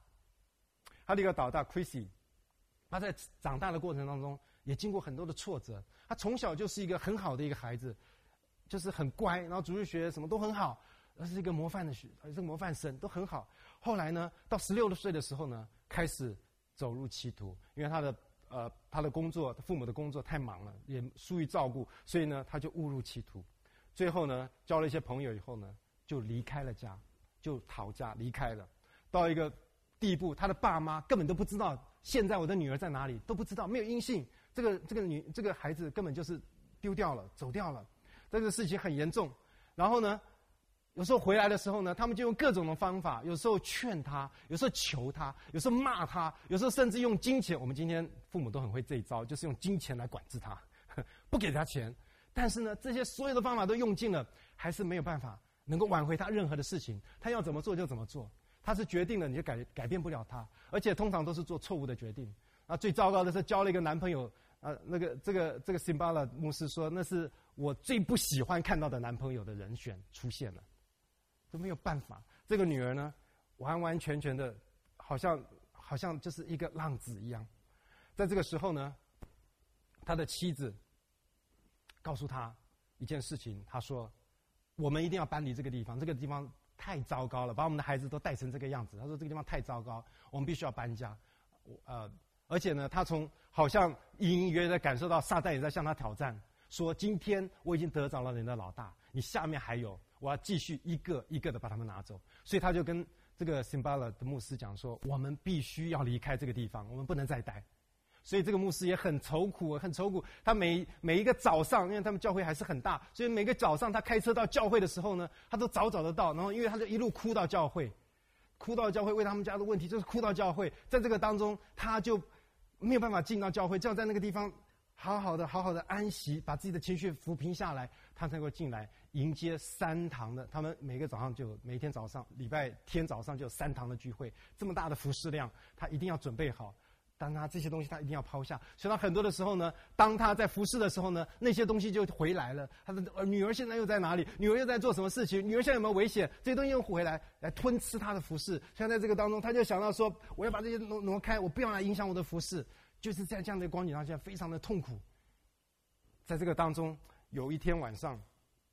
Chrissy， 他在长大的过程当中也经过很多的挫折。他从小就是一个很好的一个孩子，就是很乖，然后主日学什么都很好，是一个模范生，都很好。后来呢，到16岁的时候呢，开始走入歧途，因为他的工作，父母的工作太忙了，也疏于照顾，所以呢，他就误入歧途。最后呢，交了一些朋友以后呢，就离开了家。就逃家离开了，到一个地步，他的爸妈根本都不知道现在我的女儿在哪里，都不知道，没有音信。这个孩子根本就是丢掉了，走掉了。这个事情很严重。然后呢， 有时候回来的时候呢，他们就用各种的方法，有时候劝他，有时候求他，有时候骂他，有时候甚至用金钱。我们今天父母都很会这一招，就是用金钱来管制他，不给他钱。但是呢，这些所有的方法都用尽了，还是没有办法能够挽回他任何的事情。他要怎么做就怎么做，他是决定了，你就改变不了他，而且通常都是做错误的决定。啊，最糟糕的是交了一个男朋友，这个 Simbala 牧师说，那是我最不喜欢看到的男朋友的人选出现了。都没有办法，这个女儿呢，完完全全的，好像就是一个浪子一样。在这个时候呢，他的妻子告诉他一件事情，他说：“我们一定要搬离这个地方，这个地方太糟糕了，把我们的孩子都带成这个样子。”他说：“这个地方太糟糕，我们必须要搬家。”而且呢，他好像隐隐约约的感受到撒旦也在向他挑战，说：“今天我已经得着了你的老大，你下面还有。”我要继续一个一个的把他们拿走，所以他就跟这个 Simbala 的牧师讲说：“我们必须要离开这个地方，我们不能再待。”所以这个牧师也很愁苦，很愁苦。他每一个早上，因为他们教会还是很大，所以每个早上他开车到教会的时候呢，他都早的到。然后因为他就一路哭到教会，为他们家的问题就是哭到教会。在这个当中，他就没有办法进到教会，这样在那个地方好好的安息，把自己的情绪抚平下来，他才能够进来迎接3堂的。他们每天早上，礼拜天早上就有3堂的聚会，这么大的服事量，他一定要准备好。当他这些东西他一定要抛下，所以他很多的时候呢，当他在服事的时候呢，那些东西就回来了。他的女儿现在又在哪里？女儿又在做什么事情？女儿现在有没有危险？这些东西又回来吞吃他的服事。现在在这个当中，他就想到说，我要把这些挪开，我不要来影响我的服事。就是在这样的光景上，现在非常的痛苦。在这个当中，有一天晚上，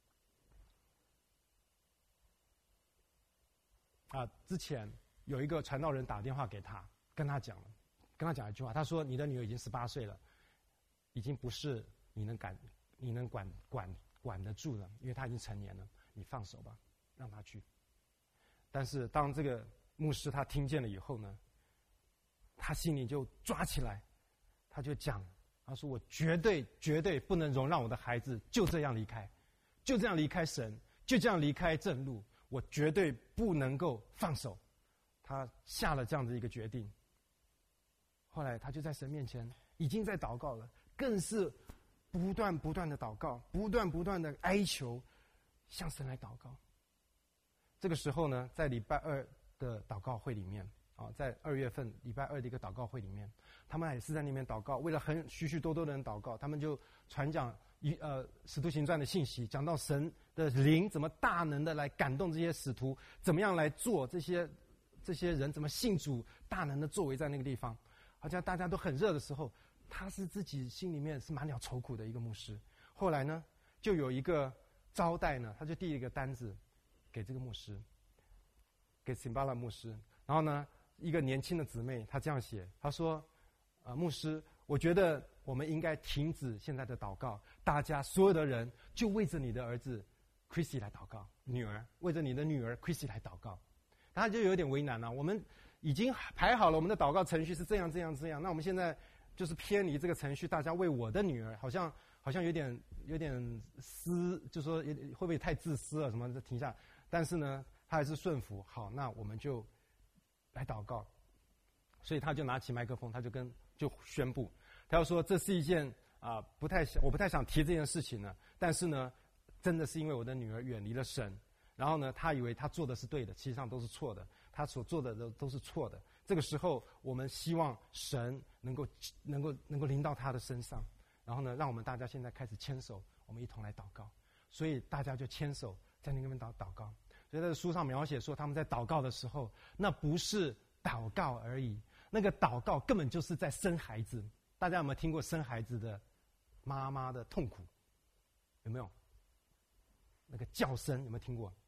之前有一个传道人打电话给他，跟他讲一句话，他说：“你的女儿已经18岁了，已经不是你能管得住了，因为她已经成年了，你放手吧，让她去。”但是当这个牧师他听见了以后呢，他心里就抓起来，他就讲，他说：“我绝对不能容让我的孩子就这样离开，就这样离开神，就这样离开正路，我绝对不能够放手。”他下了这样的一个决定。后来他就在神面前已经在祷告了，更是不断的祷告，不断的哀求，向神来祷告。这个时候呢，在礼拜2的祷告会里面，在2月份礼拜2的一个祷告会里面，他们也是在那边祷告，为了许多的人祷告，他们就传讲使徒行传的信息，讲到神的灵怎么大能的来感动这些使徒，怎么样来做这些人怎么信主，大能的作为在那个地方。好像大家都很热的时候，他是自己心里面是满了愁苦的一个牧师。后来呢，就有一个招待呢，他就递一个单子给这个牧师，给 Simbala 牧师。然后呢，一个年轻的姊妹，她这样写，她说：“牧师，我觉得我们应该停止现在的祷告，大家所有的人就为着你的儿子 Chrissy 来祷告，为着你的女儿 Chrissy 来祷告。”他就有点为难了，我们已经排好了我们的祷告程序是这样，那我们现在就是偏离这个程序，大家为我的女儿，好像有点就说会不会太自私了什么，就停下。但是呢，他还是顺服。好，那我们就来祷告。所以他就拿起麦克风，他就宣布，他要说这是一件我不太想提这件事情呢，但是呢，真的是因为我的女儿远离了神。然后呢，他以为他做的是对的，其实上都是错的。他所做的都是错的。这个时候，我们希望神能够临到他的身上。然后呢，让我们大家现在开始牵手，我们一同来祷告。所以大家就牵手在那边祷告。所以在书上描写说，他们在祷告的时候，那不是祷告而已，那个祷告根本就是在生孩子。大家有没有听过生孩子的妈妈的痛苦？有没有？那个叫声有没有听过？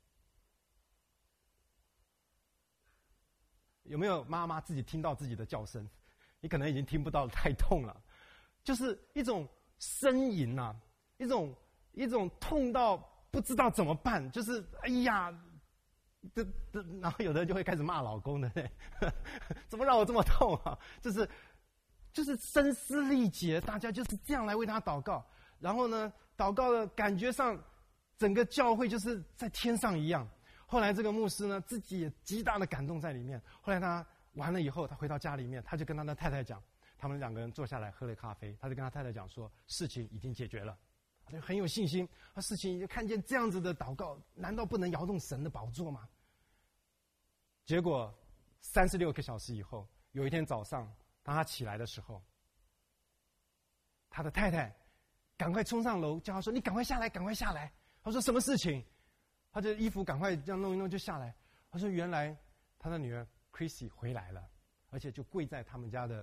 有没有妈妈自己听到自己的叫声？你可能已经听不到，太痛了，就是一种呻吟啊，一种痛到不知道怎么办，就是哎呀，然后有的人就会开始骂老公的，怎么让我这么痛啊？就是声嘶力竭，大家就是这样来为他祷告。然后呢，祷告的感觉上，整个教会就是在天上一样。 后来这个牧师呢，自己也极大的感动在里面。后来他完了以后，他回到家里面，他就跟他的太太讲，他们两个人坐下来喝了咖啡，他就跟他太太讲说，事情已经解决了，他就很有信心。事情已经看见这样子的祷告，难道不能摇动神的宝座吗？结果36个小时以后，有一天早上，当他起来的时候，他的太太赶快冲上楼，叫他说：“你赶快下来，赶快下来。”他说：“什么事情？”他就衣服赶快这样弄一弄就下来。他说：“原来他的女儿 Chrissy 回来了，而且就跪在他们家的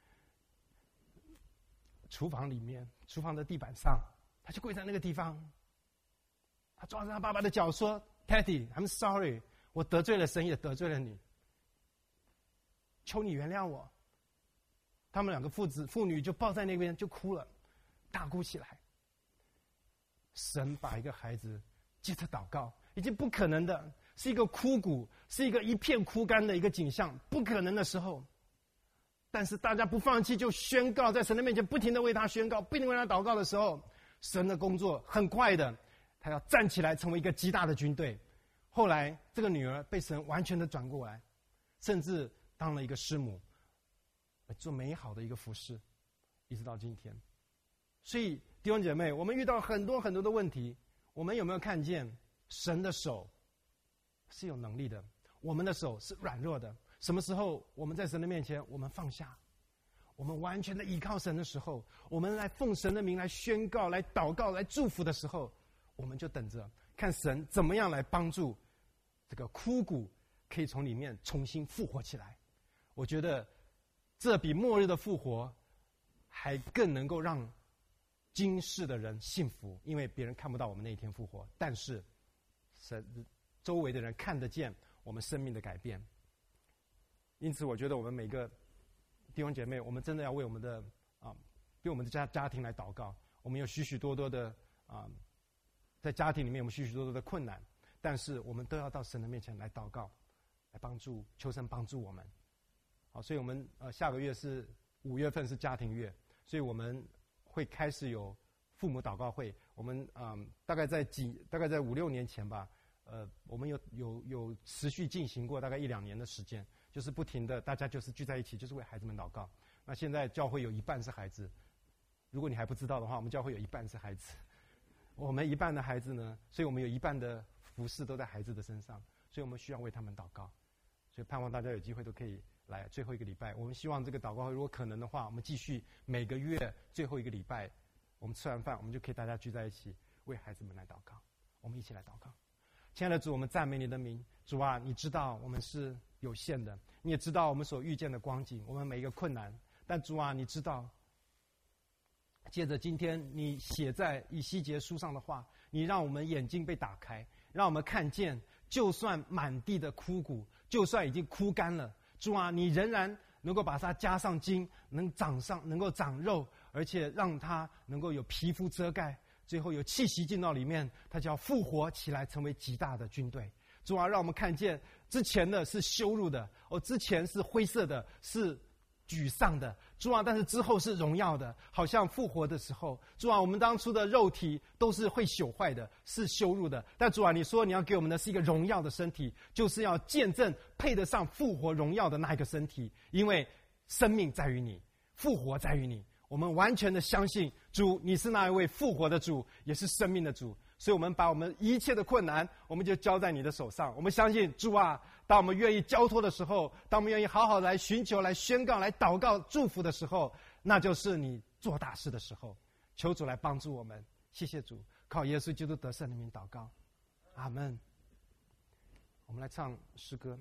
厨房里面，厨房的地板上，他就跪在那个地方。他抓着他爸爸的脚说 ：“Daddy, I'm sorry， 我得罪了神，也得罪了你，求你原谅我。”他们两个父女就抱在那边就哭了，大哭起来。神把一个孩子接着祷告，已经不可能的，是一个枯骨，是一个一片枯干的一个景象，不可能的时候，但是大家不放弃，就宣告，在神的面前不停的为他宣告，不停地为他祷告的时候，神的工作很快的，他要站起来成为一个极大的军队。后来这个女儿被神完全的转过来，甚至当了一个师母，做美好的一个服事，一直到今天。所以弟兄姐妹，我们遇到很多很多的问题，我们有没有看见神的手是有能力的，我们的手是软弱的？什么时候我们在神的面前，我们放下，我们完全的依靠神的时候，我们来奉神的名来宣告、来祷告、来祝福的时候，我们就等着看神怎么样来帮助这个枯骨可以从里面重新复活起来。我觉得这比末日的复活还更能够让今世的人幸福，因为别人看不到我们那一天复活，但是神周围的人看得见我们生命的改变。因此我觉得我们每个弟兄姐妹，我们真的要为我们的为我们的家庭来祷告。我们有许许多多的在家庭里面我们许许多多的困难，但是我们都要到神的面前来祷告，来帮助，求神帮助我们。好，所以我们下个月是5月份是家庭月，所以我们会开始有父母祷告会。我们大概在5-6年前吧，我们有持续进行过大概1-2年的时间，就是不停的大家就是聚在一起，就是为孩子们祷告。那现在教会有一半是孩子，如果你还不知道的话，我们教会有一半是孩子。我们一半的孩子呢，所以我们有一半的服事都在孩子的身上，所以我们需要为他们祷告。所以盼望大家有机会都可以来最后一个礼拜。我们希望这个祷告会如果可能的话，我们继续每个月最后一个礼拜，我们吃完饭我们就可以大家聚在一起为孩子们来祷告。我们一起来祷告。亲爱的主，我们赞美你的名。主啊，你知道我们是有限的，你也知道我们所遇见的光景，我们每一个困难，但主啊，你知道，借着今天你写在以西结书上的话，你让我们眼睛被打开，让我们看见就算满地的枯骨，就算已经枯干了，主啊，你仍然能够把它加上筋，能够长肉，而且让它能够有皮肤遮盖，最后有气息进到里面，它就要复活起来，成为极大的军队。主啊，让我们看见之前的是羞辱的，之前是灰色的，是沮丧的，主啊，但是之后是荣耀的，好像复活的时候，主啊，我们当初的肉体都是会朽坏的，是羞辱的，但主啊，你说你要给我们的是一个荣耀的身体，就是要见证配得上复活荣耀的那一个身体，因为生命在于你，复活在于你，我们完全的相信主，你是那一位复活的主，也是生命的主，所以我们把我们一切的困难，我们就交在你的手上。我们相信主啊，当我们愿意交托的时候，当我们愿意好好来寻求、来宣告、来祷告、祝福的时候，那就是你做大事的时候。求主来帮助我们，谢谢主，靠耶稣基督得胜的名祷告，阿们。我们来唱诗歌。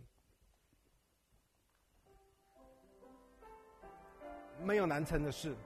没有难成的事。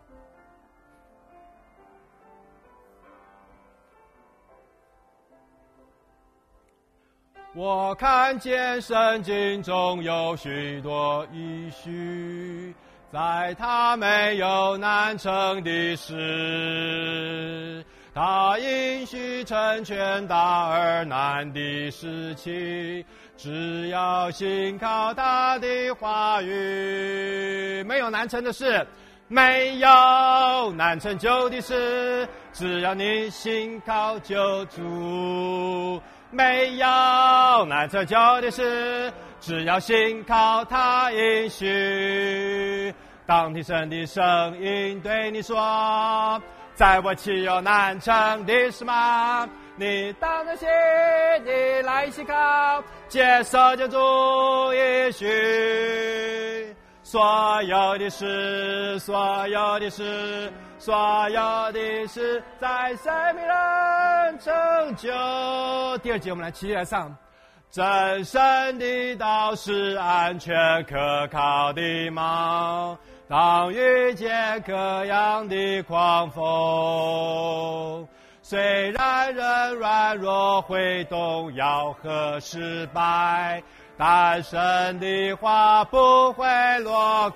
我看见圣经中有许多应许，在他没有难成的事，他应许成全大而难的事情，只要信靠他的话语。没有难成的事，没有难成就的事，只要你信靠救主。 没有难成就的事，只要信靠他应许。当听神的声音对你说，在我岂有难成的事吗？你当着心里来信靠，接受救主应许。所有的事，所有的事，所有的事，在生命中成就。第二节我们来起来唱。真神的道是安全可靠的锚，当遇见各样的狂风，虽然人软弱会动摇和失败，但神的话不会落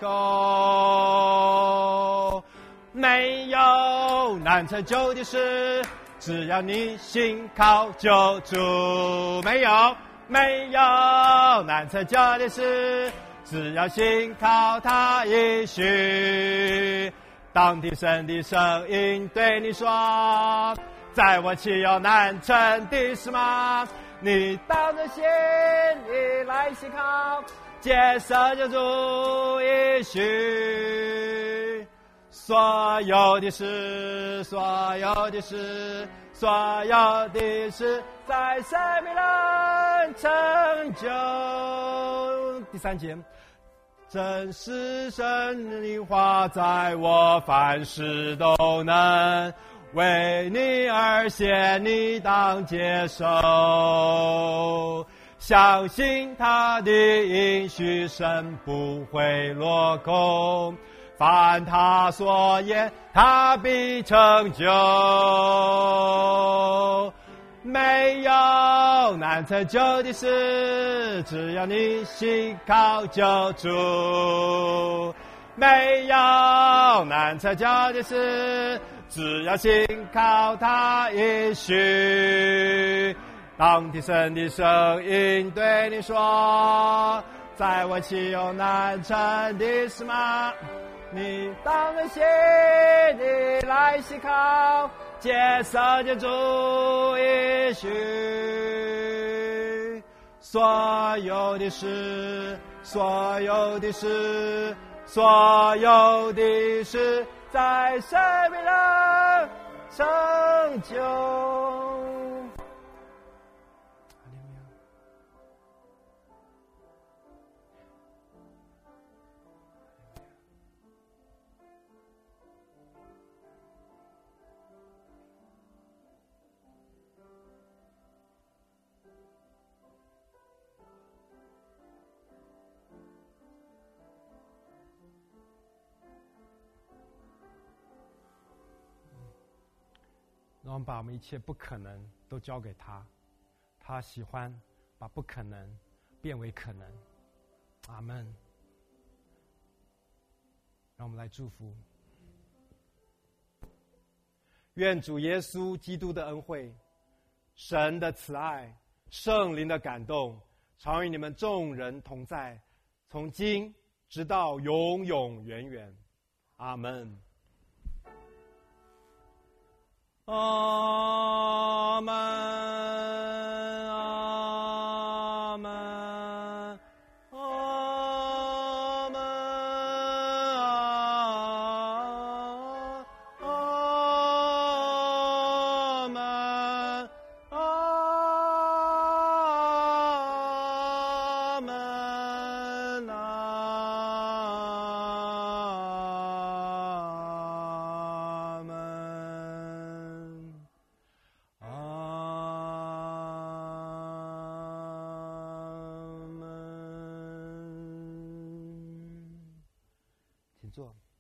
空。没有难成就的事，只要你信靠救主。没有难成就的事，只要信靠他应许。当听神的声音对你说，在我岂有难成的事吗？你当着心里来信靠，接受救主应许。所有的事，所有的事，所有的事，在生命中成就。第三节，真是神的话，在我凡事都能为你而写，你当接受。相信他的应许，神不会落空。凡他所言，他必成就。没有难成就的事，只要你信靠救主。没有难成就的事，只要信靠他应许。当听神的声音对你说，在我岂有难成的事吗？你当着心里来信靠，接受救主应许。所有的事，所有的事，所有的事，在生命中成就。让我们把我们一切不可能都交给他，他喜欢把不可能变为可能。阿们。让我们来祝福，愿主耶稣基督的恩惠、神的慈爱、圣灵的感动，常与你们众人同在，从今直到永永远远。阿们。阿们，阿们，阿门，阿门，阿门，请坐。